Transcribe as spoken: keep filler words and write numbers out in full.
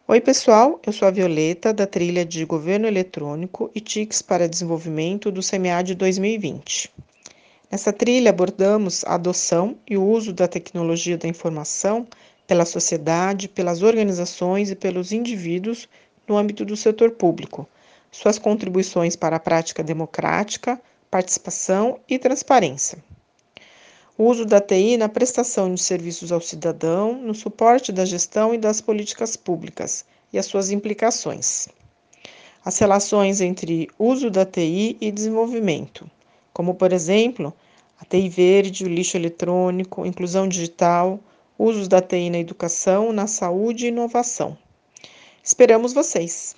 Oi, pessoal, eu sou a Violeta, da trilha de Governo Eletrônico e T I Cs para Desenvolvimento do SEMEAD dois mil e vinte. Nessa trilha abordamos a adoção e o uso da tecnologia da informação pela sociedade, pelas organizações e pelos indivíduos no âmbito do setor público, suas contribuições para a prática democrática, participação e transparência. O uso da T I na prestação de serviços ao cidadão, no suporte da gestão e das políticas públicas e as suas implicações. As relações entre uso da T I e desenvolvimento, como, por exemplo, a T I verde, o lixo eletrônico, inclusão digital, usos da T I na educação, na saúde e inovação. Esperamos vocês!